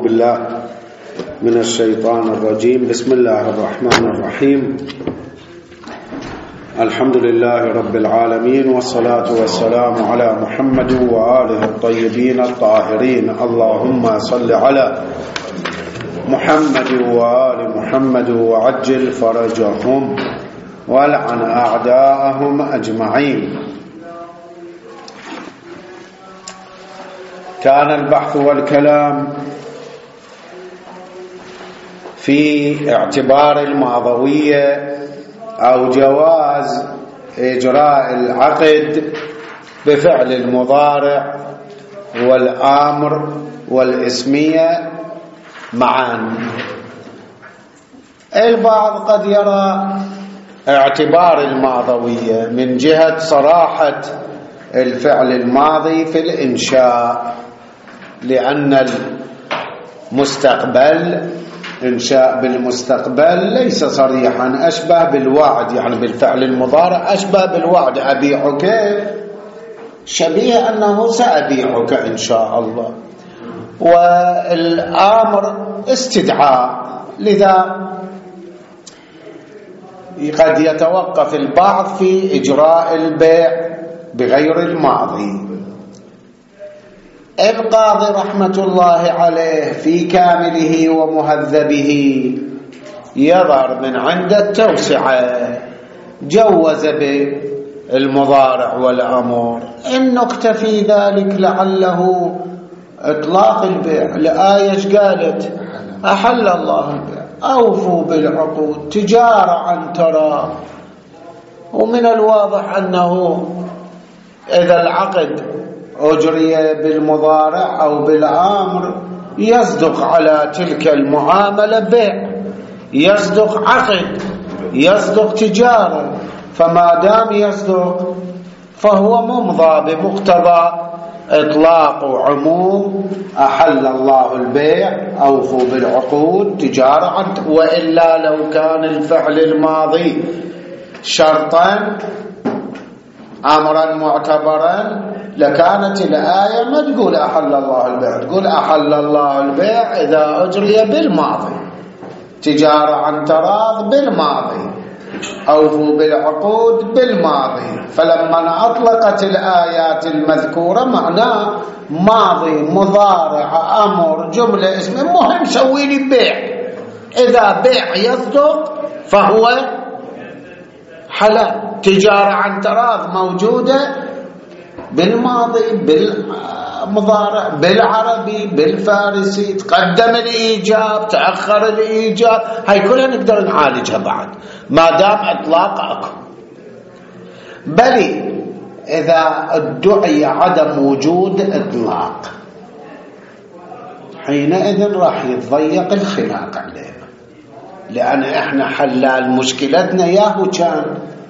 بالله من الشيطان الرجيم. بسم الله الرحمن الرحيم. الحمد لله رب العالمين، والصلاة والسلام على محمد وآله الطيبين الطاهرين. اللهم صل على محمد وآل محمد وعجل فرجهم والعن أعداءهم أجمعين. كان البحث والكلام في اعتبار الماضوية أو جواز إجراء العقد بفعل المضارع والآمر والاسمية معا. البعض قد يرى اعتبار الماضوية من جهة صراحة الفعل الماضي في الإنشاء، لأن المستقبل إنشاء بالمستقبل ليس صريحا، أشبه بالوعد، يعني بالفعل المضارع أشبه بالوعد. أبيعك شبيه أنه سأبيعك إن شاء الله، والآمر استدعاء، لذا قد يتوقف البعض في إجراء البيع بغير الماضي. القاضي رحمة الله عليه في كامله ومهذبه يظهر من عند التوسعة، جوز بالمضارع والأمر. النكتة في ذلك لعله إطلاق البيع. الآية قالت أحل الله البيع، أوفوا بالعقود، تجارة عن تراض. ومن الواضح أنه إذا العقد أجري بالمضارع أو بالآمر يصدق على تلك المعاملة بيع، يصدق عقد، يصدق تجارة. فما دام يصدق فهو ممضى بمقتضى إطلاق وعموم أحل الله البيع، أوفوا بالعقود، تجارة. وإلا لو كان الفعل الماضي شرطا أمرا معتبرا لكانت الآية ما تقول أحل الله البيع، تقول أحل الله البيع إذا أجري بالماضي، تجارة عن تراض بالماضي، أوفوا بالعقود بالماضي. فلما أطلقت الآيات المذكورة معناه ماضي، مضارع، أمر، جملة اسم، مهم سوي لي بيع. إذا بيع يصدق فهو حلال. تجارة عن تراض موجودة بالماضي، بالمضارع، بالعربي، بالفارسي، تقدم الإيجاب، تأخر الإيجاب، هاي كلها نقدر نعالجها بعد ما دام إطلاق أكو. بل إذا ادعي عدم وجود إطلاق حينئذ راح يتضيق الخلاق علينا، لأن إحنا حلال مشكلتنا ياهو كان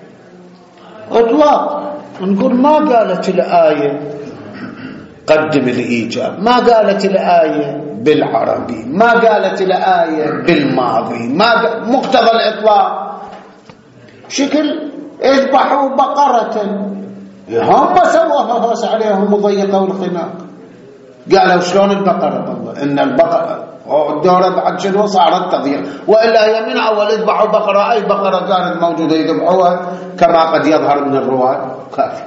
إطلاق. نقول ما قالت الآية قدم الإيجاب، ما قالت الآية بالعربي، ما قالت الآية بالماضي، مقتضى الإطلاق شكل اذبحوا بقرة. هم سووها هوس عليهم وضيقوا الخناق، قالوا شلون البقرة؟ والله إن البقرة الدورة بعد شنو صارت تضييق، وإلا هي من أول اذبحوا بقرة، أي بقرة كانت موجودة يذبحوها كما قد يظهر من الرواة كافي.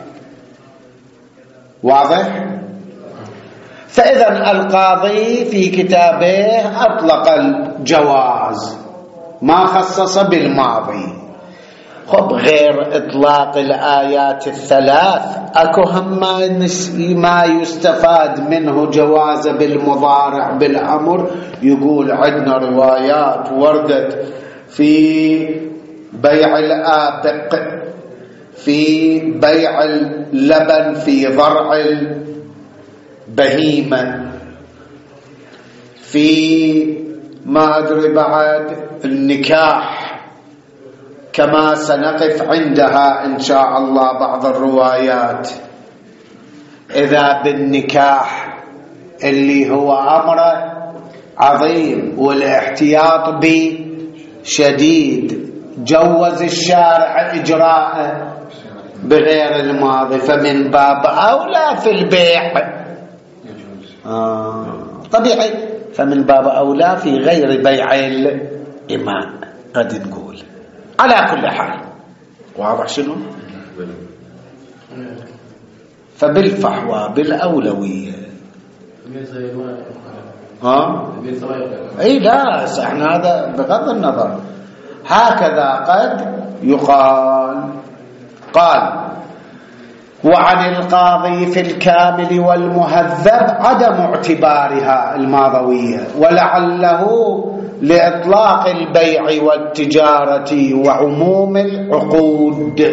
واضح؟ فإذا القاضي في كتابه أطلق الجواز، ما خصص بالماضي. خب غير إطلاق الآيات الثلاث أكو هم ما يستفاد منه جواز بالمضارع بالأمر. يقول عندنا روايات وردت في بيع الآبق، في بيع اللبن، في ضرع البهيمة، في ما أدري بعد النكاح، كما سنقف عندها إن شاء الله بعض الروايات. إذا بالنكاح اللي هو أمر عظيم والاحتياط به شديد، جوز الشارع إجراءه بغير الماضي، فمن باب أولى في البيع طبيعي فمن باب أولى في غير بيع الإماء قد نقول. على كل حال واضح شنو؟ فبالفحوى بالأولوية اي لا احنا هذا بغض النظر هكذا قد يقال. قال وعن القاضي في الكامل والمهذب عدم اعتبارها الماضوية ولعله لإطلاق البيع والتجارة وعموم العقود.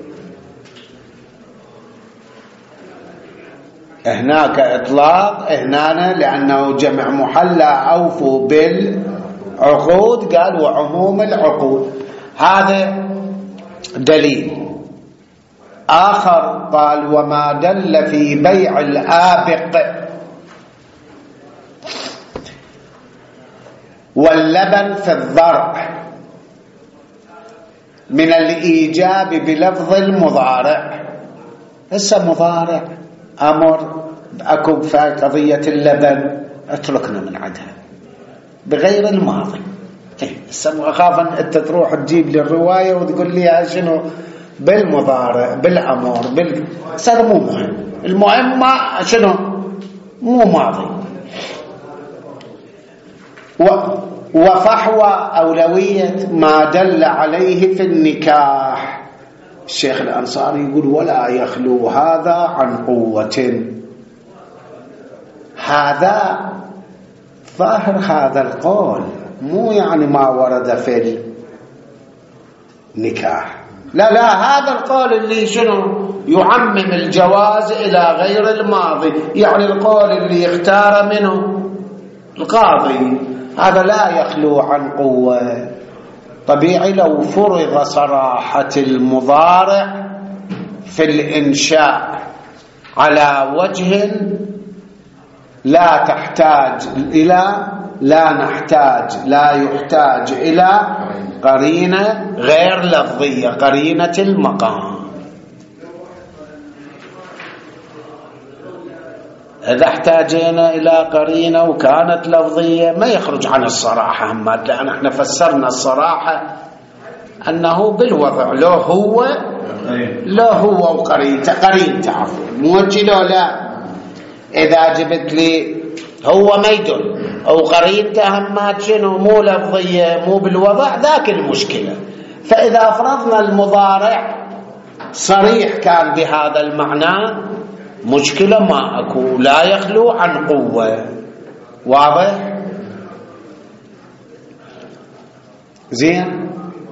هناك إطلاق هنا لأنه جمع محلى أوفوا بالعقود قال وعموم العقود. هذا دليل آخر. قال وما دل في بيع الآبق واللبن في الضرع من الإيجاب بلفظ المضارع. هسه مضارع أمر أكو في قضية اللبن اتركنا من عدها بغير الماضي. أخاف أن أنت تروح تجيب لي الرواية وتقول لي شنو بالمضارع بالأمر هذا مو مهم. المهم ما شنو مو ماضي. وفحوى أولوية ما دل عليه في النكاح. الشيخ الأنصاري يقول ولا يخلو هذا عن قوة. هذا ظاهر هذا القول مو يعني ما ورد في النكاح. لا هذا القول اللي شنو يعمم الجواز إلى غير الماضي، يعني القول اللي يختار منه القاضي هذا لا يخلو عن قوة. طبيعي لو فرض صراحة المضارع في الإنشاء على وجه لا يحتاج إلى قرينة غير لفظية، قرينة المقام. إذا احتاجنا إلى قرينة وكانت لفظية ما يخرج عن الصراحة همات، لأن احنا فسرنا الصراحة أنه بالوضع لا هو قرينته عفوا موجه لا. إذا جبت لي هو ما يدل أو قرينته همات شنو مو لفظية مو بالوضع ذاك المشكلة. فإذا فرضنا المضارع صريح كان بهذا المعنى مشكلة ما أكو، لا يخلو عن قوة. واضح؟ زين.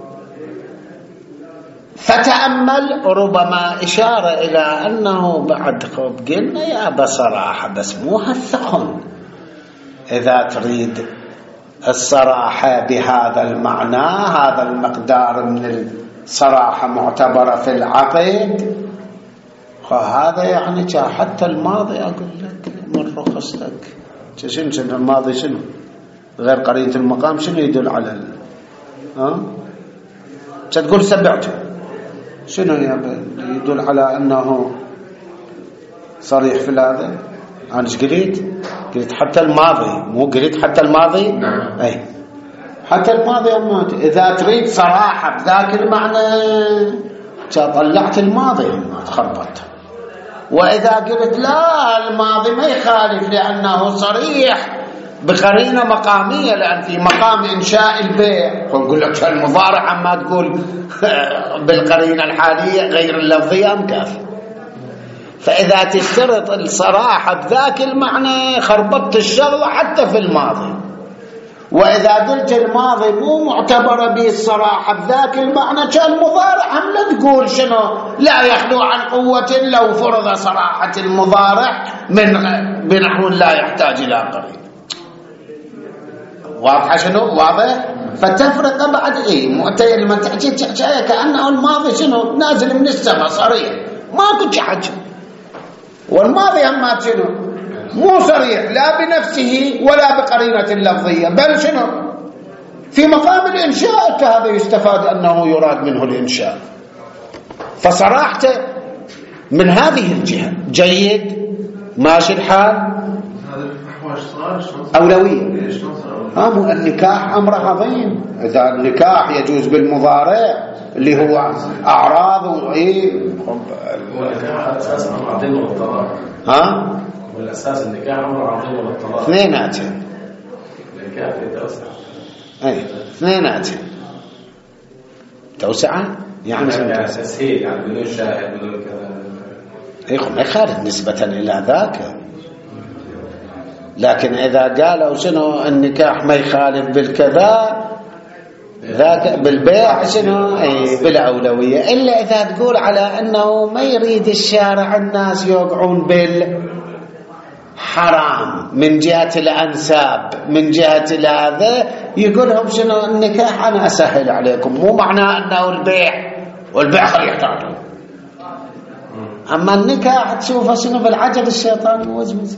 فتأمل ربما إشارة إلى أنه بعد قلنا يا بصراحة بس مو هالثقن. إذا تريد الصراحة بهذا المعنى هذا المقدار من الصراحة معتبرة في العقد، فهذا يعني حتى الماضي أقول لك من رخصتك شنو الماضي شنو غير قرينة المقام شنو يدل على تقول سبعته شنو يدل على أنه صريح في هذا. أنا ايش قلت حتى الماضي مو قلت حتى الماضي نعم. أي حتى الماضي أمات. إذا تريد صراحة بذاك المعنى طلعت الماضي ما تخربط. وإذا قلت لا الماضي ما يخالف لأنه صريح بقرينة مقامية، لأن في مقام إنشاء البيع نقول لك المضارع عما تقول بالقرينة الحالية غير اللفظية مكافي. فإذا تشترط الصراحة بذاك المعنى خربطت الشغلة حتى في الماضي. وإذا قلت الماضي مو معتبرة به الصراحة بذاك المعنى كان المضارع هم لا تقول شنو لا يخلو عن قوة لو فرض صراحة المضارع بنحو لا يحتاج إلى قرين. واضحة شنو واضح؟ فتفرق بعد مؤتي لما تحكي كأنه الماضي شنو نازل من السماء صريح ما كنت حاجة، والماضي هم شنو مو صريح لا بنفسه ولا بقرينة لفظية، بل شنو في مقام الإنشاء. كهذا يستفاد أنه يراد منه الإنشاء. فصراحته من هذه الجهة جيد ماشي الحال. هذا الفحوى أولوية. النكاح أمر عظيم. إذا النكاح يجوز بالمضارع اللي هو أعراض والنكاح أساس أمر عظيم والطلاق. والأساس النكاح أمر عظيم والطلاق. اثنيناتهم. النكاح في توسع. اثنيناتهم. توسعة يعني تسهيل يعني بدون شاهد بدون كذا. ما يخالف نسبة إلى ذاك، لكن إذا قالوا شنو النكاح ما يخالف بالكذا ذاك بالبيع شنو بالأولوية، إلا إذا تقول على أنه ما يريد الشارع الناس يوقعون بالحرام من جهة الأنساب من جهة هذا، يقولهم شنو النكاح أنا أسهل عليكم، مو معناه أنه والبيع خلي يحتاجون. أما النكاح تشوفه شنو بالعجب الشيطاني موزمز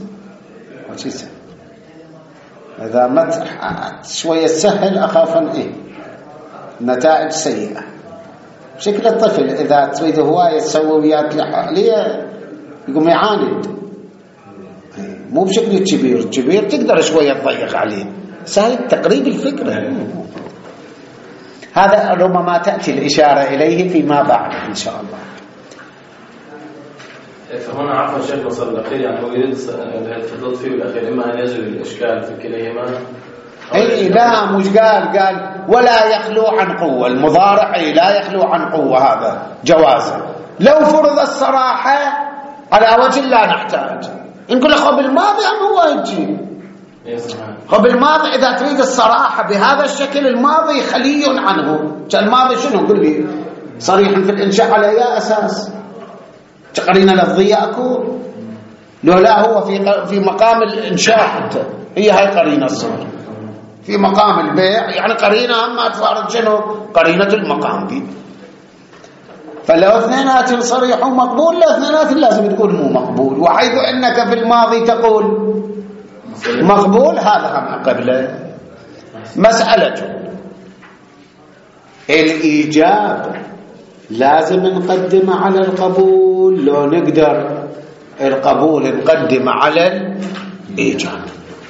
إذا ما شوية سهل أخاف نتائج سيئة. بشكل الطفل إذا تريد هواية تسوي وياك ليه يقوم يعاند، مو بشكل الكبير تقدر شوية تضيق عليه، سهل تقريب الفكرة. هذا ربما تأتي الإشارة إليه فيما بعد إن شاء الله. فهنا عفوا الشيخ وصل الأخير يعني هو يريد الفضل فيه بالأخير إما أن يزل الإشكال في كليهما لا مش قال ولا يخلو عن قوة المضارع لا يخلو عن قوة، هذا جوازه. لو فرض الصراحة على وجه لا نحتاج نقول خب الماضي هو يجي خب الماضي إذا تريد الصراحة بهذا الشكل الماضي خلي عنه. الماضي شنو قل لي صريح في الإنشاء على أي أساس؟ قرينة لفظية أكون لو لا هو في مقام الإنشاء حتى هي هاي قرينة الصور في مقام البيع يعني قرينة أما تفارق شنو قرينة المقام دي. فلو اثنينات صريح ومقبول لا اثنينات لازم تقول مو مقبول، وحيث أنك في الماضي تقول مقبول هذا هم قبله. مسألة الإيجاب لازم نقدم على القبول، لو نقدر القبول نقدم على الإيجاب.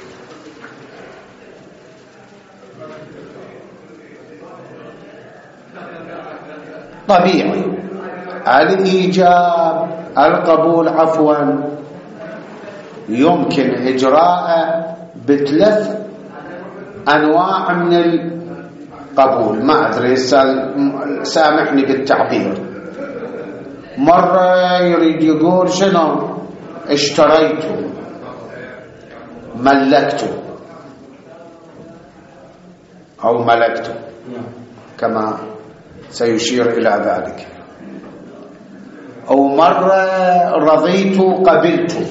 طبيعي الإيجاب القبول عفوا يمكن إجراءه بثلاث أنواع من القبول. ما أدري سامحني بالتعبير. مرة يريد يقول شنو اشتريته ملكته أو ملكته كما سيشير إلى ذلك. أو مرة رضيت قبلت.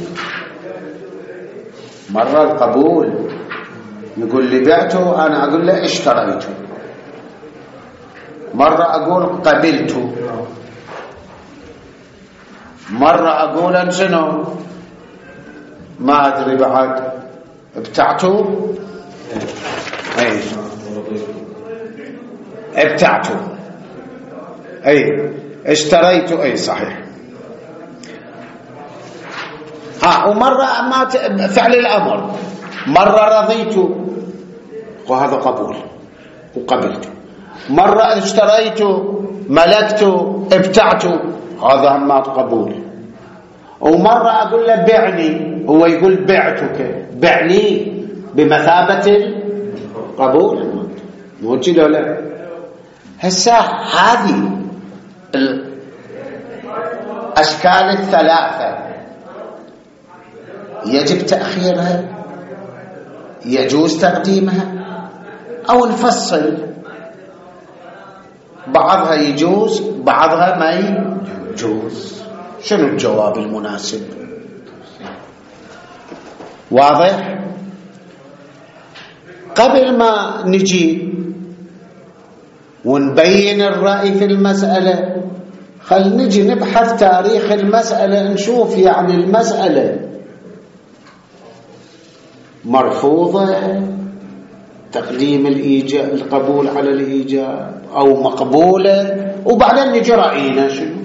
مرة القبول يقول لي بعته أنا أقول له اشتريته. مرة أقول قبلت. مرة أقول شنو ما أدري بعد ابتعته ابتعته اشتريته صحيح. ومرة ما فعل الأمر. مرة رضيت وهذا قبول وقبلت. مرة اشتريت ملكت ابتعت هذا ما قبول. ومرة أقول له بعني هو يقول بعتك بعني بمثابة القبول موجود ولا هسه. هذه الأشكال الثلاثة يجب تأخيرها يجوز تقديمها أو نفصل بعضها يجوز بعضها ما يجوز. شنو الجواب المناسب؟ واضح؟ قبل ما نجي ونبين الرأي في المسألة خل نجي نبحث تاريخ المسألة نشوف يعني المسألة مرفوضة تقديم القبول على الإيجاب أو مقبولة، وبعدين نجي رأينا شنو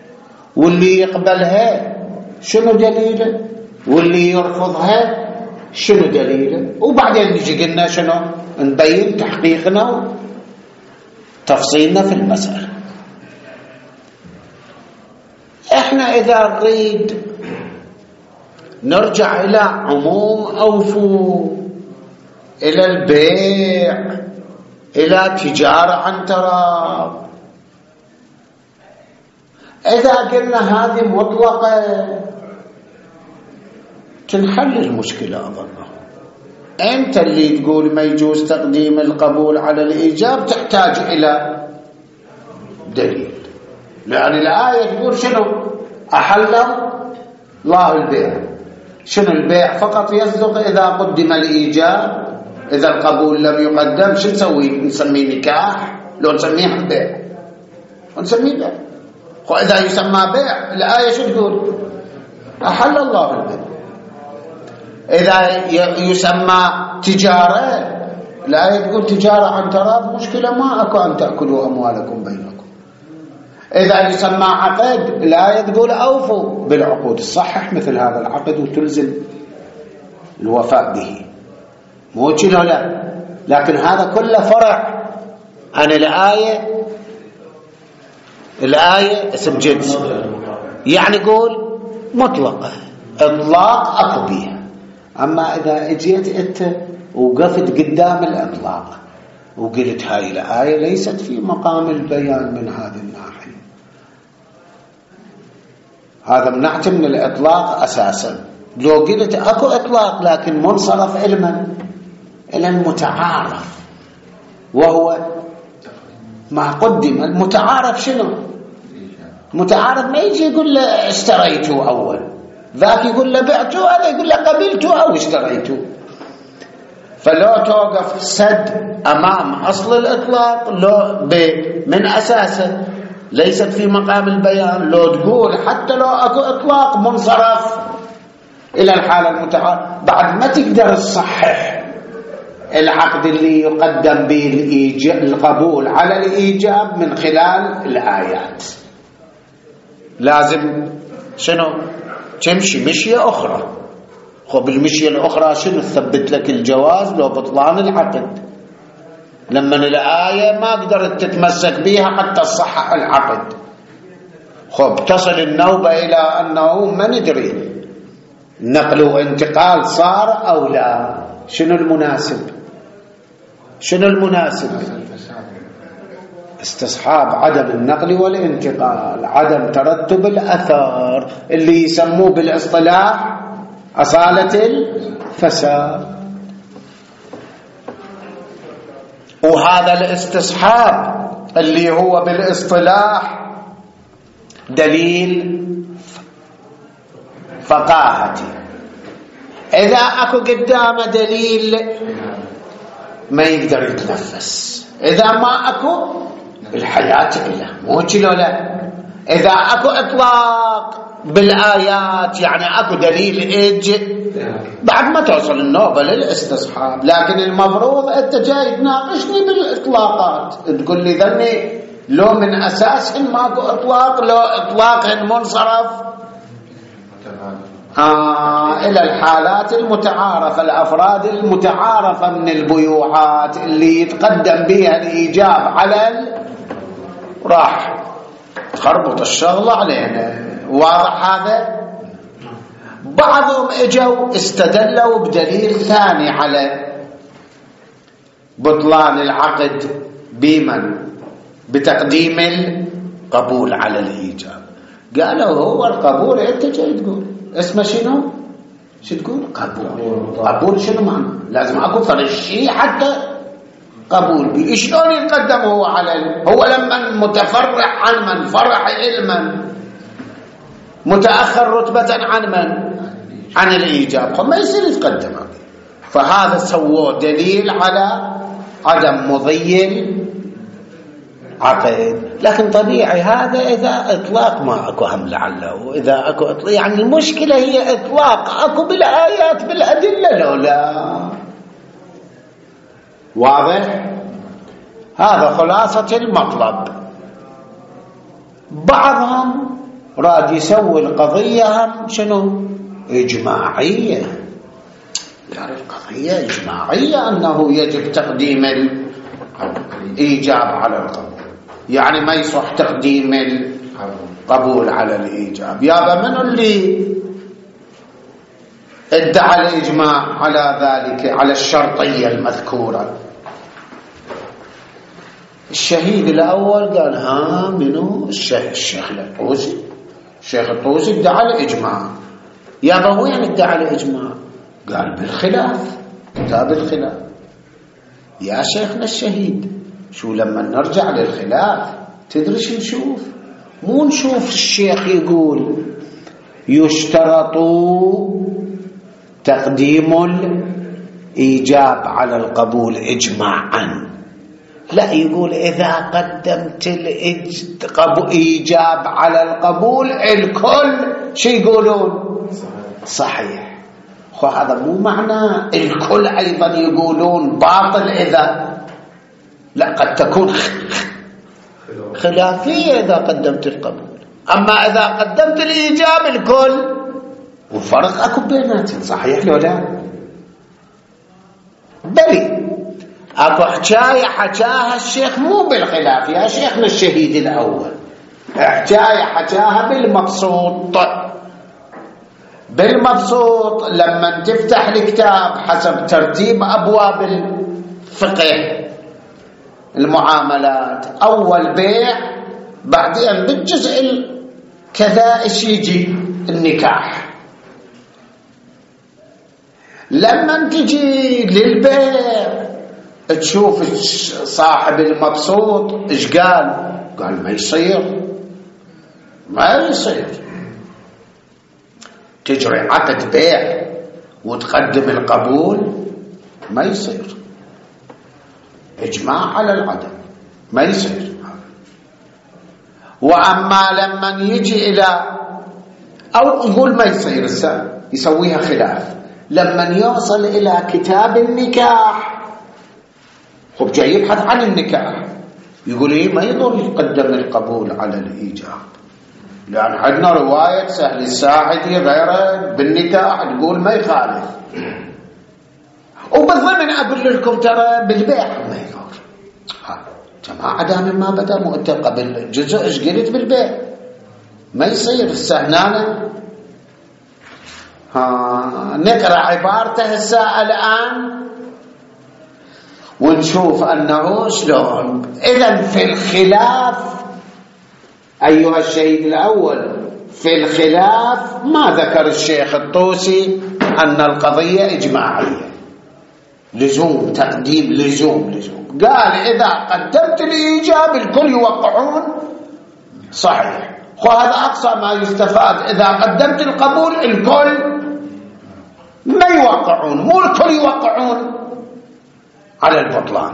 واللي يقبلها شنو دليله واللي يرفضها شنو دليله، وبعدين نجي قلنا شنو نبين تحقيقنا وتفصيلنا في المسألة. احنا إذا نريد نرجع إلى عموم أوفوا، إلى البيع، إلى تجارة عن تراض، إذا قلنا هذه مطلقة تنحل المشكلة. أظنه أنت اللي تقول ما يجوز تقديم القبول على الإيجاب تحتاج إلى دليل، لأن الآية تقول شنو؟ أحل الله البيع. شنو البيع؟ فقط يصدق إذا قدم الإيجاب. إذا القبول لم يقدم شو نسوي؟ نسميه نكاح؟ لو نسميه بيع ونسميه بيع. وإذا يسمى بيع الآية شو تقول؟ أحل الله البيع. إذا يسمى تجارة الآية تقول تجارة عن تراض، مشكلة ما أكو أن تأكلوا أموالكم بينكم. إذا يسمى عقد الآية تقول أوفوا بالعقود، صحح مثل هذا العقد وتلزم الوفاء به، مو كذا لا. لكن هذا كله فرع عن الآية اسم جنس، يعني قول مطلقة إطلاق أكو بيها. أما إذا اجيت أنت وقفت قدام الإطلاق وقلت هاي الآية ليست في مقام البيان من هذه الناحية، هذا منعت من الإطلاق أساسا. لو قلت أكو إطلاق لكن منصرف إلى المتعارف، وهو ما قدم. المتعارف شنو؟ متعارف ما يجي يقول له اشتريته أول، ذاك يقول له بعته، هذا يقول له قبلته أو اشتريته. فلو توقف سد أمام أصل الإطلاق لو من أساسه ليست في مقام البيان، لو تقول حتى لو أكو إطلاق منصرف إلى الحالة المتعارف، بعد ما تقدر تصحح العقد اللي يقدم به القبول على الإيجاب من خلال الآيات. لازم شنو؟ تمشي مشية أخرى. خب المشية الأخرى شنو تثبت لك الجواز لو بطلان العقد؟ لما الآية ما قدرت تتمسك بها حتى تصحح العقد. خب تصل النوبة إلى أنه ما ندري نقل وانتقال صار أو لا. شنو المناسب؟ استصحاب عدم النقل والانتقال، عدم ترتب الأثر اللي يسموه بالاصطلاح أصالة الفساد. وهذا الاستصحاب اللي هو بالاصطلاح دليل فقاهتي. إذا أكو قدامه دليل ما يقدر يتنفس، إذا ما أكو الحياة إلا مو كيلو لا. إذا أكو إطلاق بالآيات يعني أكو دليل بعد ما توصل النوبة للاستصحاب. لكن المفروض أنت جاي تناقشني بالإطلاقات، تقول لي ذني لو من أساس ماكو إطلاق، لو إطلاق منصرف إلى الحالات المتعارفة، الأفراد المتعارفة من البيوعات اللي يتقدم بها الإيجاب على راح تخربط الشغل علينا. واضح هذا؟ بعضهم اجوا استدلوا بدليل ثاني على بطلان العقد بتقديم القبول على الإيجاب. قالوا هو القبول انت جاي تقول اسمه شنو؟ شو تقول؟ قبول شنو معنى؟ لازم اكو فرق شيء حتى قبول به. شلون يتقدم هو هو لما متفرع عن من؟ فرع علما متأخر رتبة عن من؟ عن الإيجاب، فما يصير يتقدم. فهذا سووه دليل على عدم مضي عقد. لكن طبيعي هذا إذا إطلاق ما أكو هم لعله، وإذا أكو إطلاق يعني المشكلة هي إطلاق أكو بالآيات بالأدلة لو لا. واضح؟ هذا خلاصة المطلب. بعضهم راد يسوي القضية هم شنو؟ إجماعية. قال القضية إجماعية أنه يجب تقديم الإيجاب على القبول، يعني ما يصح تقديم القبول على الإيجاب. يابا من اللي ادعى الإجماع على ذلك، على الشرطية المذكورة؟ الشهيد الأول قال ها منو؟ الشيخ الطوسي. الشيخ الطوسي ادعى الإجماع. يابا وين ادعى الإجماع؟ قال بالخلاف، كتاب الخلاف. يا شيخنا الشهيد، شو لما نرجع للخلاف تدري شو نشوف؟ مو نشوف الشيخ يقول يشترط تقديم الإيجاب على القبول إجماعا، لا، يقول إذا قدمت الإيجاب على القبول الكل شو يقولون؟ صحيح. هذا مو معنى الكل أيضا يقولون باطل، إذا لا، قد تكون خلافية إذا قدمت القبول. أما إذا قدمت الإيجاب الكل، والفرق أكو بيناتهم، صحيح لو لا؟ بلي أكو حكاية حكاها الشيخ مو بالخلاف يا شيخنا الشهيد الأول، حكاية حكاها بالمبسوط. بالمبسوط لما تفتح الكتاب حسب ترتيب أبواب الفقه المعاملات، أول بيع، بعدين بالجزء كذا إيش يجي؟ النكاح. لما تجي للبيع تشوف صاحب المبسوط إيش قال؟ قال ما يصير، ما يصير تجري عقد بيع وتقدم القبول، ما يصير، إجماع على العدم، ما يصير. وأما لما يجي إلى، أو يقول ما يصير، يسويها خلاف، لما يوصل إلى كتاب النكاح، خب جاي يبحث عن النكاح، يقول إيه ما يضر يقدم القبول على الإيجاب، لأن عندنا رواية سهل الساعدي غيره بالنكاح تقول ما يخالف. وبالضمن أقول لكم ترى بالبيع ما يضر. جماعة دام ما بدأ مؤتقى بالجزء إيش قلت بالبيع ما يصير. السهنانة نقرأ عبارته الساعة الآن ونشوف أنه شلون. إذن في الخلاف أيها الشهيد الأول، في الخلاف ما ذكر الشيخ الطوسي أن القضية إجماعية، لزوم تقديم، لزوم. قال إذا قدمت الإيجاب الكل يوقعون، صحيح. وهذا أقصى ما يستفاد. إذا قدمت القبول الكل ما يوقعون، مو الكل يوقعون على البطلان.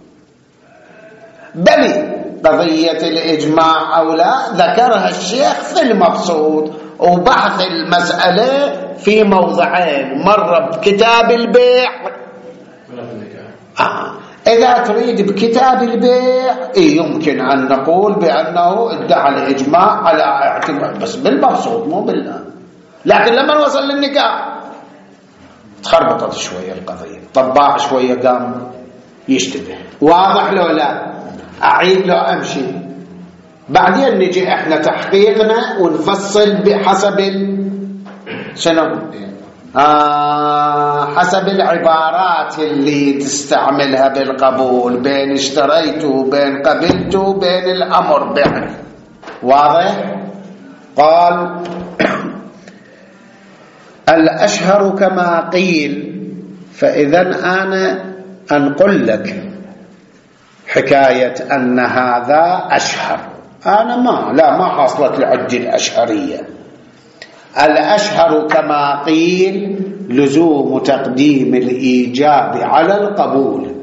بل قضية الإجماع أو لا ذكرها الشيخ في المبسوط، وبحث المسألة في موضعين، مرة بكتاب البيع، إذا تريد بكتاب البيع يمكن أن نقول بأنه ادعى الإجماع على اعتبار، بس بالمبسوط مو بالله. لكن لما وصل للنكاح تخربطت شوية القضية، طباع شوية قام يشتبه. واضح لو لا؟ أعيد لو أمشي، بعدين نجي إحنا تحقيقنا ونفصل بحسب شنو؟ حسب العبارات اللي تستعملها بالقبول، بين اشتريت وبين قبلت وبين الأمر به. واضح؟ قال الأشهر كما قيل. فإذا أنا أنقل لك حكاية أن هذا أشهر، أنا ما حصلت لعدي الأشهرية. الأشهر كما قيل لزوم تقديم الإيجاب على القبول،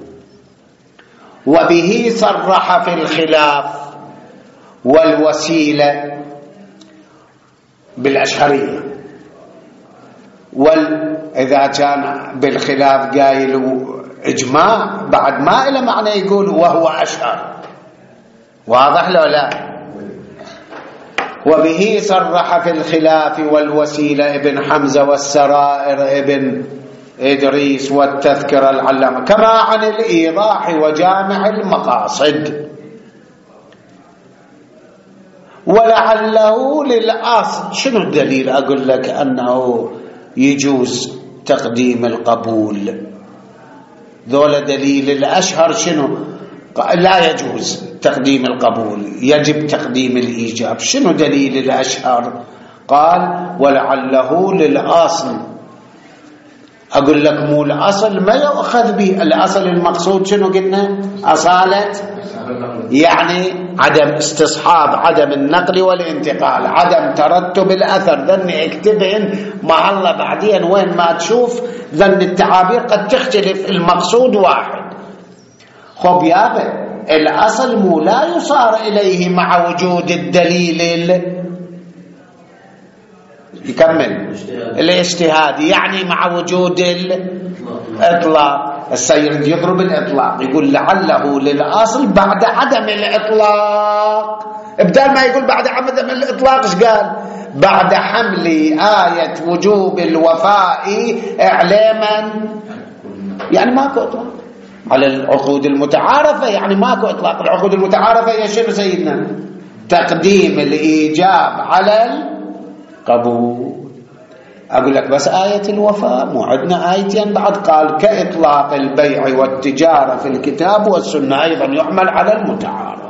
وبه صرح في الخلاف والوسيلة بالأشهرية. وإذا كان بالخلاف قايل إجماع بعد ما إلى معنى يقول وهو أشهر. واضح لو لا؟ وبه صرح في الخلاف والوسيلة ابن حمزة والسرائر ابن إدريس والتذكرة العلامة، كما عن الإيضاح وجامع المقاصد. ولعله للأصل. شنو الدليل؟ أقول لك أنه يجوز تقديم القبول، ذولا دليل. الأشهر شنو؟ لا يجوز تقديم القبول، يجب تقديم الإيجاب. شنو دليل الأشهر؟ قال ولعله للأصل. أقول لك مو الأصل ما يؤخذ به، الأصل المقصود شنو قلنا؟ أصالة، يعني عدم استصحاب، عدم النقل والانتقال، عدم ترتب الأثر. ذني اكتبهن محله بعدين وين ما تشوف ذن التعابير قد تختلف، المقصود واحد. خب يابا الأصل مو لا يصار إليه مع وجود الدليل يكمل الاجتهاد، يعني مع وجود الإطلاق. السيد يضرب الإطلاق، يقول لعله للأصل بعد عدم الإطلاق، بدل ما يقول بعد عدم الإطلاق ايش قال؟ بعد حمل آية وجوب الوفاء إعلاما، يعني ماكو إطلاق على العقود المتعارفة، يعني ماكو إطلاق. العقود المتعارفة هي شنو سيدنا؟ تقديم الإيجاب على القبول. أقول لك بس آية الوفاء، مو عندنا آيتين بعد، قال كإطلاق البيع والتجارة في الكتاب والسنة أيضا يحمل على المتعارف.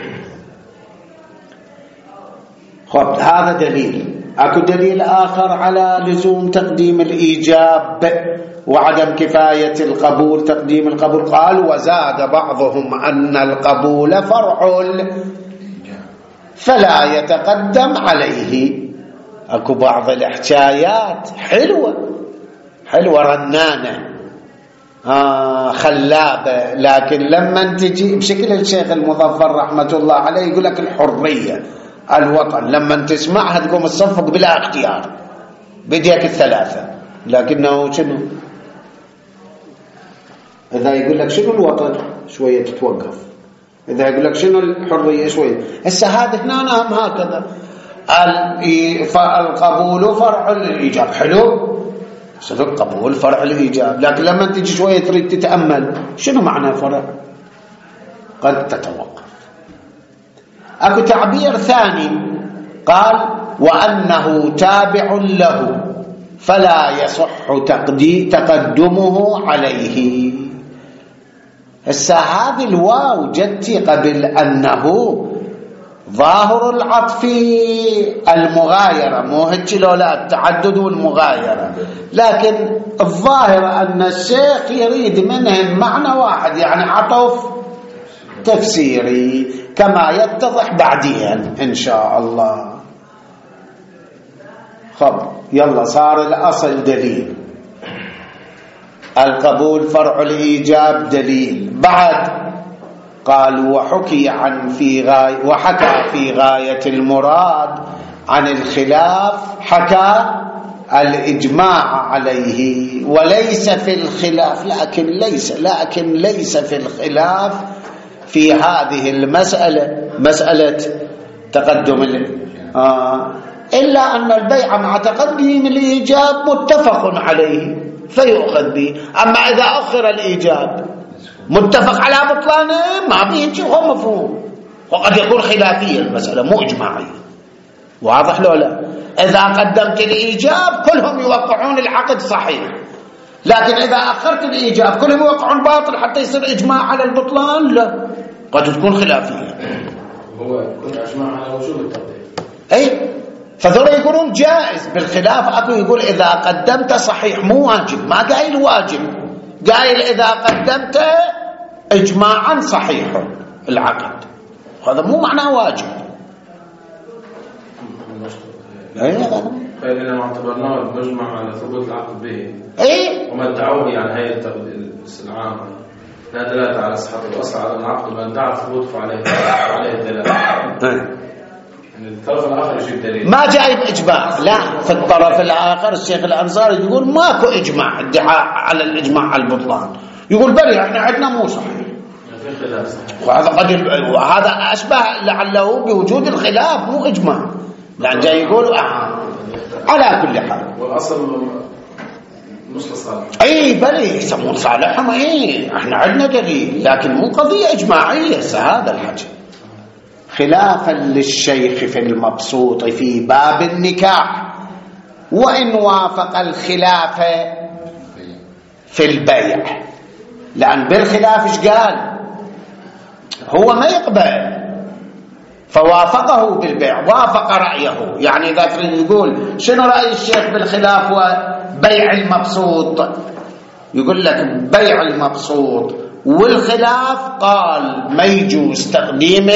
خب هذا دليل. أكو دليل آخر على لزوم تقديم الإيجاب وعدم كفاية القبول، تقديم القبول. قال وزاد بعضهم أن القبول فرع فلا يتقدم عليه. أكو بعض الحكايات حلوة رنانة خلابة، لكن لما تجي بشكل الشيخ المظفر رحمة الله عليه يقول لك الحرية الوطن، لما تسمعها تقوم تصفق بلا اختيار بديك الثلاثة. لكنه شنو إذا يقول لك شنو الوطن شوية تتوقف، إذا يقول لك شنو الحرية شوية. هسه هذا هنا نعم هكذا القبول فرع الإيجاب، حلو صدق قبول فرع الإيجاب، لكن لما تجي شوية تريد تتأمل شنو معنى فرع قد تتوقف. أكو تعبير ثاني قال وأنه تابع له فلا يصح تقدمه عليه. هسه هذه الواو جتي قبل أنه ظاهر العطف المغايرة، مو هيك لولا التعدد والمغايرة، لكن الظاهر أن الشيخ يريد منهم معنى واحد، يعني عطف تفسيري كما يتضح بعدين إن شاء الله. خب يلا صار الأصل دليل، القبول فرع الإيجاب دليل. بعد قال وحكى في غاية المراد عن الخلاف، حكى الإجماع عليه وليس في الخلاف، لكن ليس في الخلاف في هذه المسألة، مسألة تقدم إلا أن البيع مع تقدم الإيجاب متفق عليه فيؤخذ به. أما إذا أخر الإيجاب متفق على بطلانه ما بيجي هو مفهوم، وقد يكون خلافية المسألة مو إجماعية. واضح لو لا؟ إذا قدمت الإيجاب كلهم يوقعون العقد صحيح، لكن إذا أخرت الإيجاب كلهم يوقعون باطل حتى يصير إجماع على البطلان، لا قد تكون خلافية. هو يكون إجماع على وجوب التقديم. أي فذول يقولون جائز، بالخلاف أكو يقول إذا قدمت صحيح مو واجب، ما قايل واجب، قايل إذا قدمت إجماعا صحيح العقد، هذا مو معناه واجب. فإننا اعتبرناه مجمع على ثبوت العقد به وما ادعوه يعني هي العام لا دلالة على صحة الأصل على العقد، ما ادعى ثبوته عليه الدلالة. الطرف الآخر يجيب دليل ما جايب إجماع، لا في الطرف الآخر الشيخ الأنصاري يقول ماكو إجماع، ادعاء على الإجماع على البطلان، يقول بلي احنا عندنا مو صحيح، وهذا أشبه لعله بوجود الخلاف مو إجماع، لأن جاي يقول على كل حال والأصل اي بلي يسمون صالحهم. احنا عندنا دليل، لكن مو قضية اجماعية هذا الحكي. خلافا للشيخ في المبسوط في باب النكاح، وإن وافق الخلاف في البيع، لأن بالخلاف ايش قال؟ هو ما يقبل، فوافقه بالبيع، وافق رأيه. يعني إذا تريد يقول شنو رأي الشيخ بالخلاف وبيع المبسوط، يقول لك بيع المبسوط والخلاف قال ما يجوز تقديم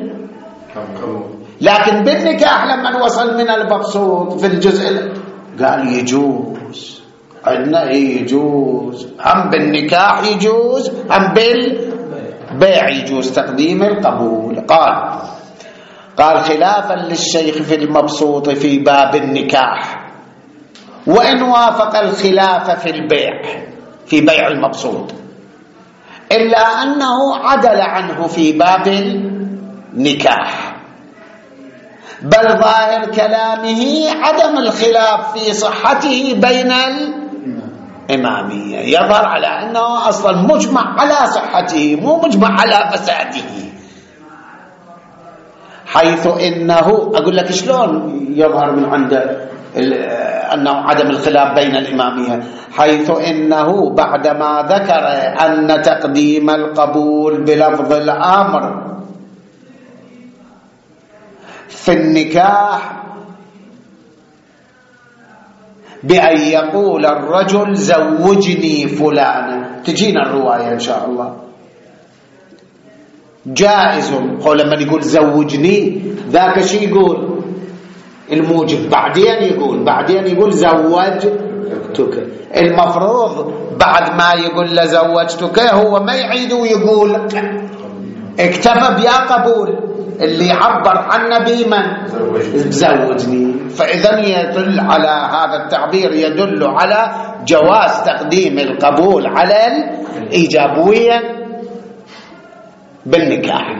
لكن بالنكاح لما وصل من المبسوط في الجزء قال يجوز. عندنا يجوز، هم بالنكاح يجوز، هم بالبيع يجوز تقديم القبول. قال خلافا للشيخ في المبسوط في باب النكاح، وإن وافق الخلاف في البيع في بيع المبسوط، إلا أنه عدل عنه في باب النكاح، بل ظاهر كلامه عدم الخلاف في صحته بين الإمامية، يظهر على أنه أصلا مجمع على صحته مو مجمع على فساده، حيث إنه أقول لك شلون يظهر من عنده أنه عدم الخلاف بين الإمامية، حيث إنه بعدما ذكر أن تقديم القبول بلفظ الأمر في النكاح بأن يقول الرجل زوجني فلانا، تجينا الرواية إن شاء الله، جائز. هو لما يقول زوجني ذاك شي يقول الموجب، بعدين يقول زوجتك. المفروض بعد ما يقول لزوجتك هو ما يعيد ويقول اكتفى بيا قبول، اللي يعبر عن بمن زوجني. فإذا يدل على هذا التعبير يدل على جواز تقديم القبول على الإيجابية بالنكاح.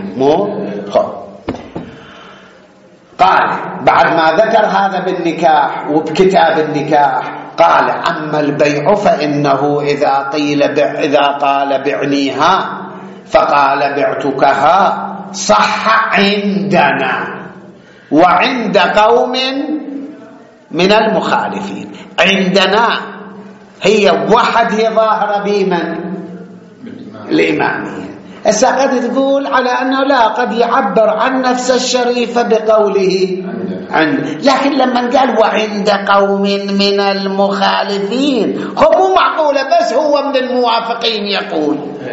قال بعد ما ذكر هذا بالنكاح وبكتاب النكاح قال أما البيع فإنه إذا قال بعنيها فقال بعتكها صح عندنا وعند قوم من المخالفين. عندنا هي وحد هي ظاهرة بمن؟ الإمامية. هسه قد تقول على أنه لا، قد يعبر عن نفس الشريفة بقوله عند، لكن لما قال وعند قوم من المخالفين هو مو معقولة بس هو من الموافقين يقول.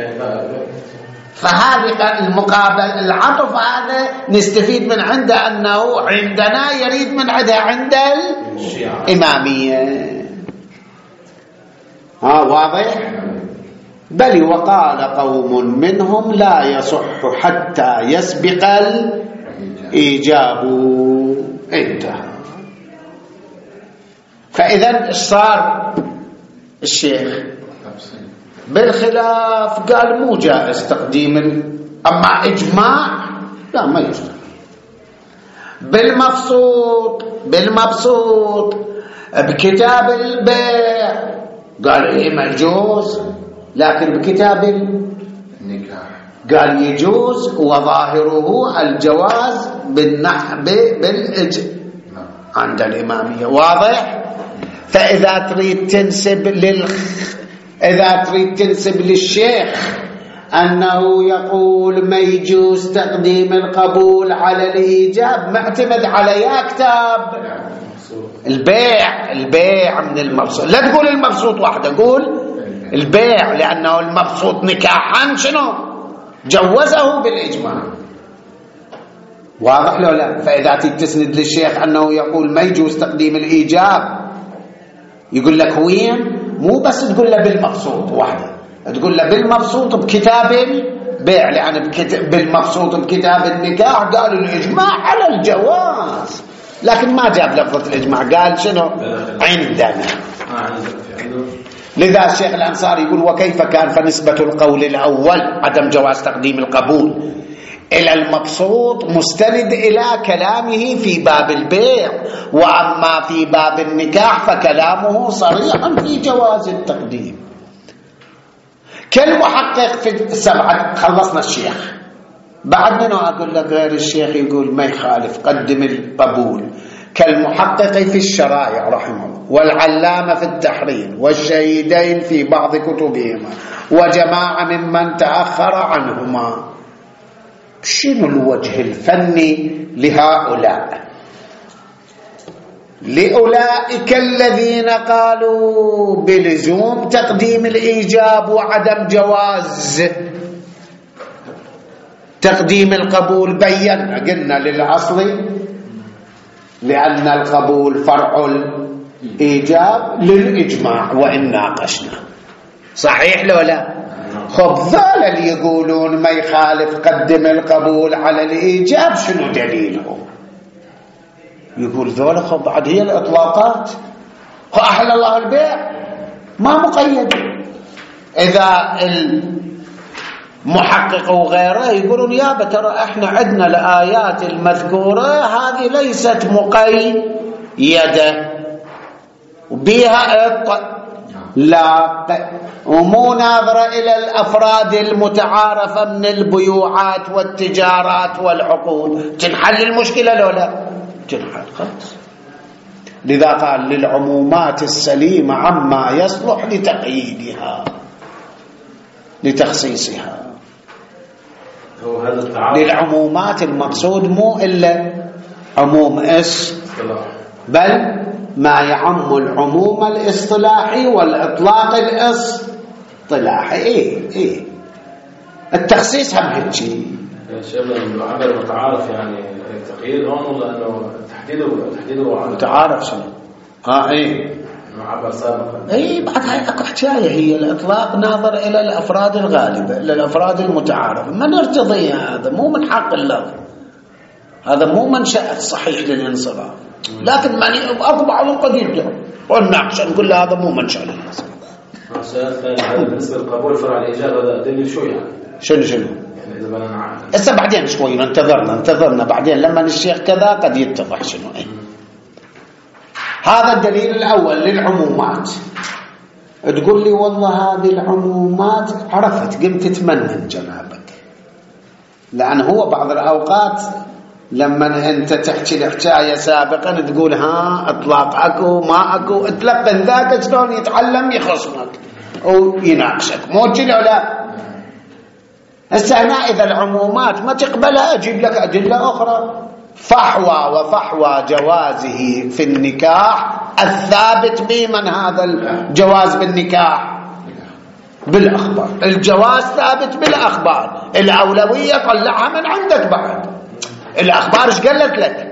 فهذه المقابل العطف هذا نستفيد من عنده أنه عندنا يريد من عندها عند الإمامية. واضح؟ بل وقال قوم منهم لا يصح حتى يسبق الإيجاب. انتهى. فإذا صار الشيخ بالخلاف قال مو جائز تقديم، أما إجماع لا ما يجوز. بالمبسوط بكتاب البيع قال إيه ما يجوز، لكن بكتاب النكاح قال يجوز، وظاهره الجواز عند الإمامية. واضح؟ فإذا تريد تنسب للشيخ أنه يقول ما يجوز تقديم القبول على الإيجاب، معتمد على يا كتاب البيع من المبسوط، لا تقول المبسوط واحدة، قول البيع، لأنه المبسوط نكاحا شنو جوزه بالإجماع. واضح لو لا؟ فإذا تسند للشيخ أنه يقول ما يجوز تقديم الإيجاب، يقول لك وين؟ مو بس تقول له بالمبسوط واحدة، تقول له بالمبسوط بكتاب البيع، لأن بالمبسوط بكتاب النكاح قالوا الإجماع على الجواز، لكن ما جاب لفظة الإجماع، قال شنو عندنا. لذا الشيخ الأنصاري يقول وكيف كان فنسبة القول الأول عدم جواز تقديم القبول إلى المبسوط مستند إلى كلامه في باب البيع، وأما في باب النكاح فكلامه صريح في جواز التقديم. كالمحقق في السبعة. خلصنا الشيخ، بعد منه أقول لك غير الشيخ يقول ما يخالف قدم القبول، كالمحقق في الشرائع رحمه الله، والعلامة في التحرير، والشهيدين في بعض كتبهما، وجماعة ممن تأخر عنهما. شنو الوجه الفني لهؤلاء؟ لأولئك الذين قالوا بلزوم تقديم الإيجاب وعدم جواز تقديم القبول، بينا قلنا للأصل لأن القبول فرع الإيجاب للإجماع وإن ناقشنا، صحيح لو لا؟ خب ذال اللي يقولون ما يخالف قدم القبول على الإيجاب شنو دليلهم؟ يقول ذولا خب بعد هي الإطلاقات، أحل الله البيع ما مقيد. إذا المحقق وغيره يقولون يا ترى احنا عندنا الآيات المذكورة هذه ليست مقيدة وبها لا، ومو ناظرة إلى الأفراد المتعارفة من البيوعات والتجارات والعقود، تنحل المشكلة لو لا تنحل خلاص. لذا قال للعمومات السليمة عما يصلح لتقييدها لتخصيصها. للعمومات المقصود مو إلا عموم بل ما يعم العموم الاصطلاحي والإطلاق الاصطلاحي. إيه التخصيص هم هالشيء. شباب المعبر متعارف يعني التقييد هون ولا انه تحديده متعارف شنو؟ إيه معبر سابقا. بعد هاي اكو حكايه، هي الاطلاق ناظر الى الافراد الغالبه، الى الافراد المتعارفه، ما نرتضي هذا، مو من حق اللفظ، هذا مو منشأ صحيح للانصراف، لكن من اطبع القديم ونناقش نقول له هذا مو منشأ للانصراف. السؤال الثاني هذا بالنسبه للقبول فرع الايجاب، هذا دليل شو يعني؟ شنو يعني اذا بدنا نعرف هسه بعدين شوي انتظرنا بعدين لما الشيخ كذا قد يتضح شنو. هذا الدليل الأول للعمومات. تقول لي والله هذه العمومات عرفت، قمت تتمنن جنابك، لأن هو بعض الأوقات لما أنت تحكي الحكاية سابقا تقول ها اطلاق أكو ما أكو، تلقن ذاك شلون يتعلم يخصمك ويناقشك، مو كذا ولا؟ هسه هنا إذا العمومات ما تقبلها أجيب لك أدلة أخرى. وفحوى جوازه في النكاح الثابت بمن هذا الجواز بالنكاح بالأخبار، الجواز ثابت بالأخبار، الأولوية طلعها من عندك. بعد الأخبار ايش قالت لك؟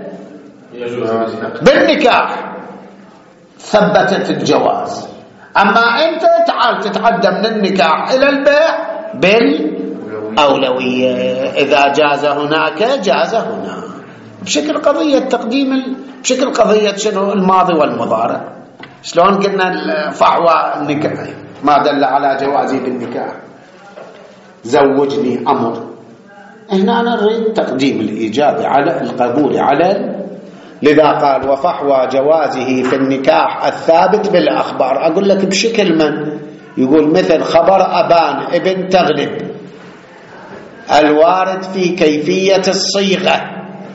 بالنكاح ثبتت الجواز، أما أنت تعال تتعدى من النكاح إلى البيع بالأولوية، إذا جاز هناك جاز هنا، بشكل قضية تقديم بشكل قضية شنو الماضي والمضارع. شلون قلنا الفحوى النكاح ما دل على جوازي بالنكاح، زوجني أمر، هنا نريد تقديم الإيجاب على القبول على، لذا قال وفحوى جوازه في النكاح الثابت بالأخبار. أقول لك بشكل من؟ يقول مثل خبر أبان ابن تغلب الوارد في كيفية الصيغة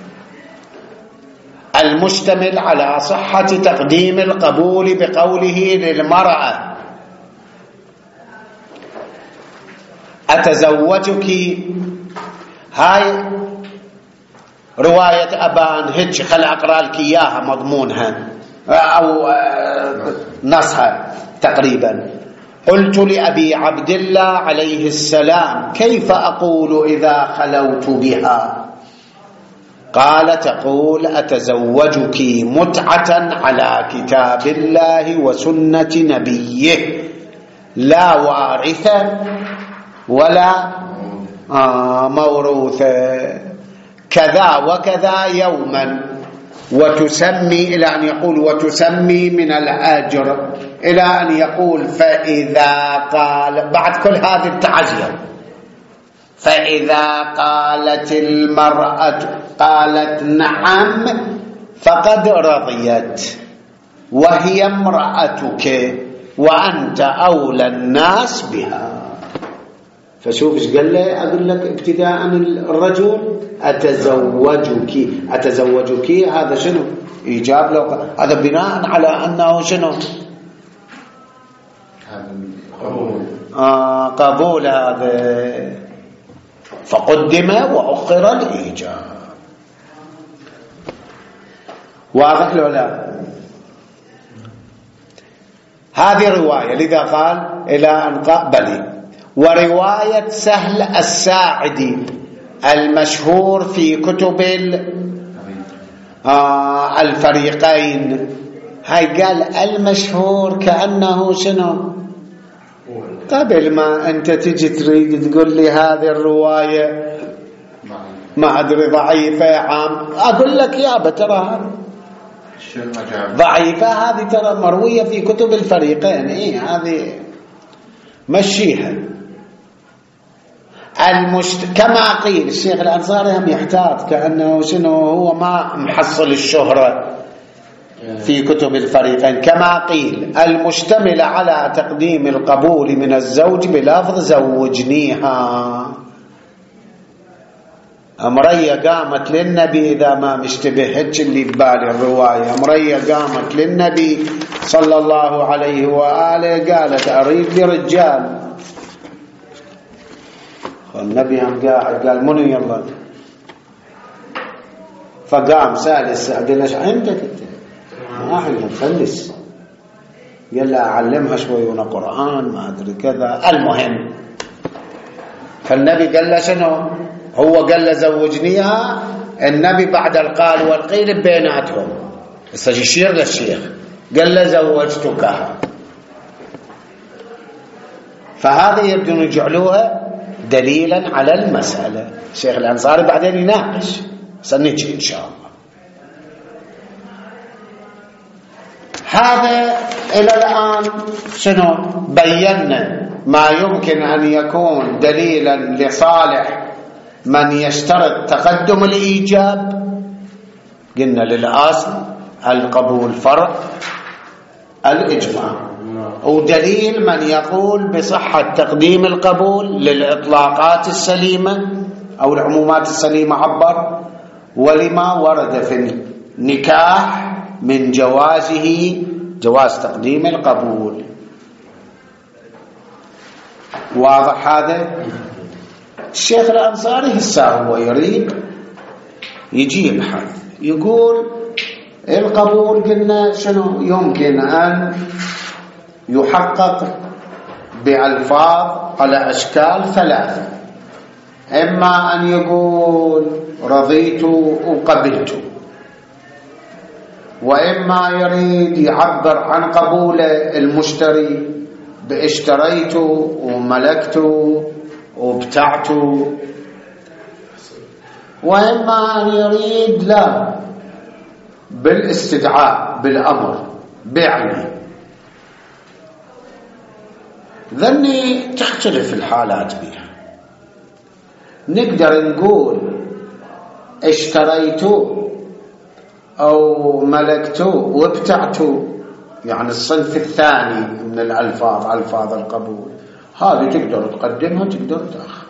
المشتمل على صحة تقديم القبول بقوله للمرأة أتزوجك. هاي رواية أبان هيك، خل أقرأ لك إياها مضمونها أو نصها تقريبا. قلت لأبي عبد الله عليه السلام كيف أقول إذا خلوت بها؟ قال تقول أتزوجك متعة على كتاب الله وسنة نبيه لا وارثة ولا موروثة، كذا وكذا يوما، وتسمي إلى أن يقول وتسمي من الأجر إلى أن يقول فإذا قال، بعد كل هذه التعزية فإذا قالت المرأة قالت نعم فقد رضيت وهي امرأتك وأنت أولى الناس بها. فشوف ايش قال له، أقول لك ابتداء الرجل أتزوجك هذا شنو إيجاب له، هذا بناء على أنه شنو قبول هذا، فقدم وأخر الإيجاب. واضح له لا؟ هذه رواية، لذا قال إلى أن قبلي. ورواية سهل الساعدي المشهور في كتب الفريقين، هاي قال المشهور كأنه شنو قبل ما أنت تجي تريد تقول لي هذه الرواية ما أدري ضعيفة يا عام، أقول لك يا ترى ضعيفة، هذه ترى مروية في كتب الفريقين، هذه مشيها. كما قيل الشيخ الأنصاري هم يحتاط كأنه شنو هو ما محصل الشهرة في كتب الفريقين. كما قيل المشتمل على تقديم القبول من الزوج بلفظ زوجنيها. أمرية قامت للنبي، إذا ما مشتبه هج اللي ببالي الرواية، أمرية قامت للنبي صلى الله عليه وآله قالت أريد لرجال، النبي هم قاعد قال منو يلا، فقام سأل السعد ليش عندك انت ما حلها تفلس، قال لا أعلمها شوي قرآن ما أدري كذا. المهم فالنبي قال له شنو، هو قال له زوجنيها، النبي بعد القال والقيل بيناتهم يشير للشيخ قال له زوجتكها. فهذا يبدو أن يجعلوها دليلا على المسألة. الشيخ الأنصاري بعدين يناقش سنجي إن شاء الله. هذا إلى الآن شنو بينا ما يمكن أن يكون دليلا لصالح من يشترط تقدم الإيجاب. قلنا للأصل القبول فرع الإجماع، ودليل من يقول بصحة تقديم القبول للإطلاقات السليمة أو العمومات السليمة عبر، ولما ورد في النكاح من جوازه جواز تقديم القبول. واضح هذا؟ الشيخ الأنصاري هسه هو يريد يجيب حد يقول القبول قلنا شنو يمكن أن يحقق بألفاظ على أشكال ثلاثة، إما أن يقول رضيت وقبلت، وإما يريد يعبر عن قبول المشتري باشتريت وملكت وابتعت، وإما أن يريد لا بالاستدعاء بالأمر بعني. ذني تختلف الحالات بها. نقدر نقول اشتريت أو ملكت وابتعت، يعني الصنف الثاني من الألفاظ ألفاظ القبول، هذه تقدر تقدمها تقدر تأخر.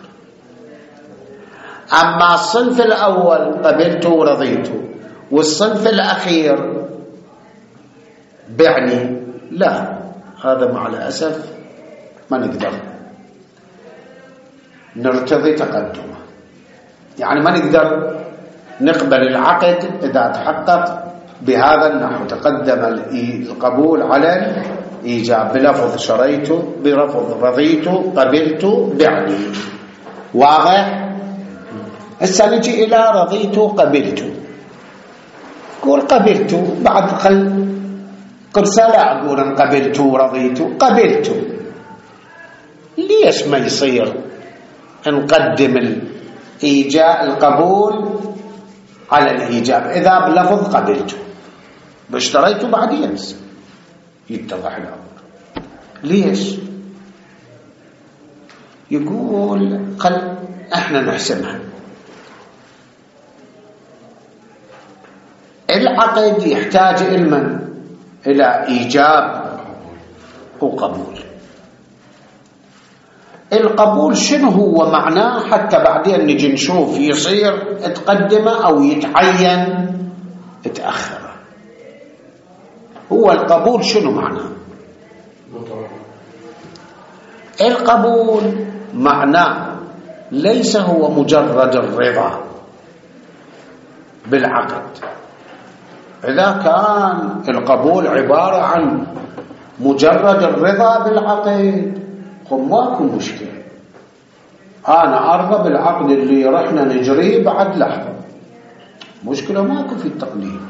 أما الصنف الأول قبلت ورضيت، والصنف الأخير بعني، لا، هذا مع الأسف ما نقدر نرتضي تقدمه، يعني ما نقدر نقبل العقد إذا تحقق بهذا النحو تقدم القبول على الإيجاب بلفظ شريت بلفظ رضيت قبلت بعني. واضح؟ هسه نجي إلى رضيت قبلت، قول قبلت بعد قرصة لا أقول قبلت ورضيت قبلت، ليش ما يصير نقدم الإيجاب القبول على الإيجاب إذا بلفظ قبلت باشتريت بعدين يتضح الأمر. ليش؟ يقول احنا نحسمها. العقد يحتاج علما إلى إيجاب وقبول. القبول شنو هو معناه حتى بعدين نجي نشوف يصير تقدمه أو يتعين تأخره. هو القبول شنو معناه؟ القبول معناه ليس هو مجرد الرضا بالعقد. إذا كان القبول عبارة عن مجرد الرضا بالعقد ماكو مشكلة، أنا أرضى بالعقد اللي رحنا نجريه بعد لحظة، مشكلة ماكو في التقديم.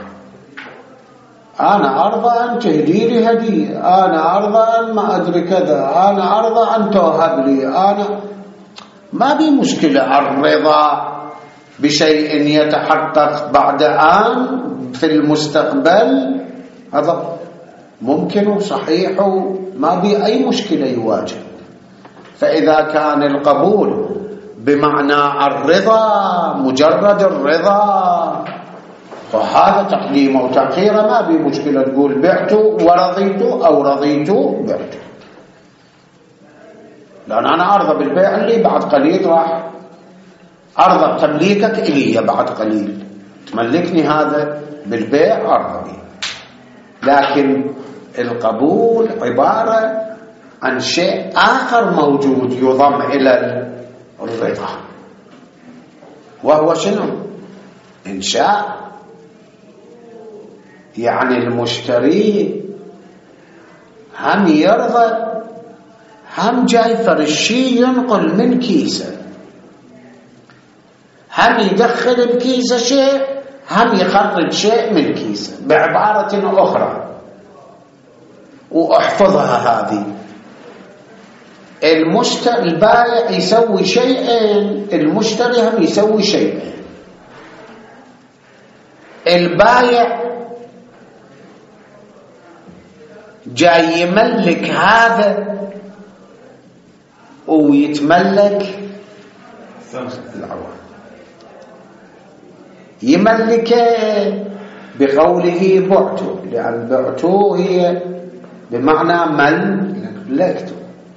أنا أرضى أن تهدي لي هدية، أنا أرضى أن ما أدري كذا، أنا أرضى أن توهب لي، أنا ما بي مشكلة. الرضا بشيء يتحقق بعد آن في المستقبل هذا ممكن وصحيح وما بي أي مشكلة يواجه. فإذا كان القبول بمعنى الرضا مجرد الرضا فهذا تقديم وتأخير ما بي مشكلة. تقول بعت ورضيت أو رضيت بعت، لأن أنا أرضى بالبيع اللي بعد قليل راح أرضى تمليكك إلي بعد قليل، تملكني هذا بالبيع أرضى به. لكن القبول عبارة عن شيء آخر موجود يضم إلى الرضا، وهو شنو؟ إنشاء. يعني المشتري هم يرضى، هم جاي فرشي ينقل من كيسه، هم يدخل بكيسه شيء، هم يخرج شيء من كيسه. بعبارة أخرى وأحفظها هذه، البائع يسوي شيئين، المشتري هم يسوي شيئين. البائع جاي يملك هذا ويتملك العوام، يملكه بقوله بعته، لأن بعته هي بمعنى ملكته.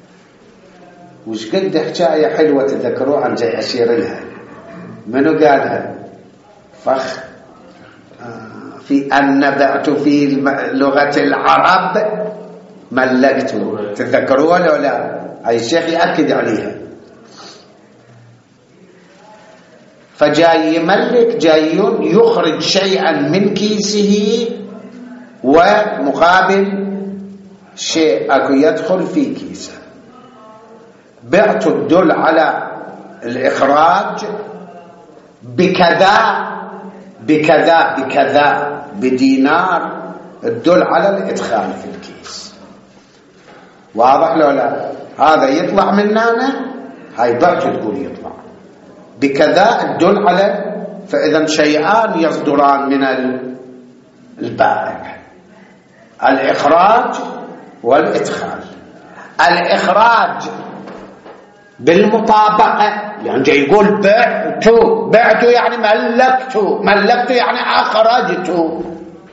وش قد حكاية حلوة تذكروا عن جاي أشير لها، منو قالها؟ فخ في أن بعت في لغة العرب ملكته، تذكروها ولا لا؟ أي الشيخ يأكد عليها. فجاي يملك، جاي يخرج شيئا من كيسه ومقابل شيء أكو يدخل في كيسه. بعت تدل على الإخراج بكذا بكذا بكذا بدينار، تدل على الإدخال في الكيس. واضح لو لا؟ هذا يطلع مننا، هاي بعت تقول يطلع بكذا تدل على، فإذا شيئان يصدران من البائع: الإخراج والإدخال. الإخراج بالمطابقة، يعني جاي يقول بعته يعني ملكته يعني أخرجته،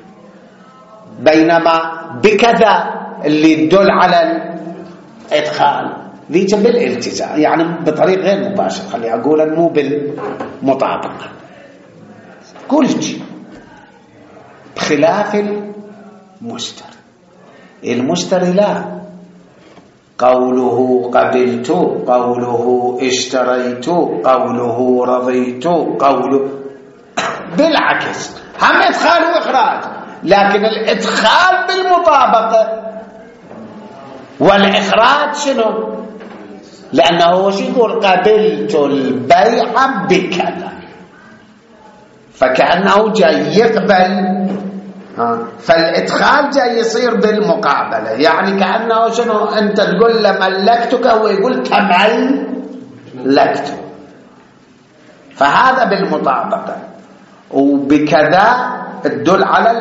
بينما بكذا اللي يدل على الإدخال ذيك بالالتزام، يعني بطريق غير مباشر، خلي أقول مو بالمطابقة. قلت بخلاف المشتري لا، قوله قبلت، قوله اشتريت، قوله رضيت، قوله بالعكس هم إدخال وإخراج، لكن الإدخال بالمطابقة والإخراج شنو؟ لأنه شو يقول؟ قبلت البيع بكذا، فكأنه جاي يقبل، فالإدخال جاي يصير بالمقابلة، يعني كأنه شنو؟ أنت تقول له ملكتك، هو يقول تملكته، فهذا بالمطابقة. وبكذا تدل على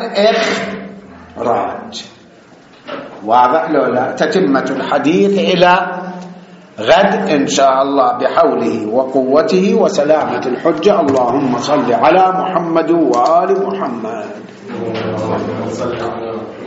الإخراج. واضح لو لا؟ تتمة الحديث إلى غد إن شاء الله بحوله وقوته وسلامة الحجة. اللهم صل على محمد وآل محمد.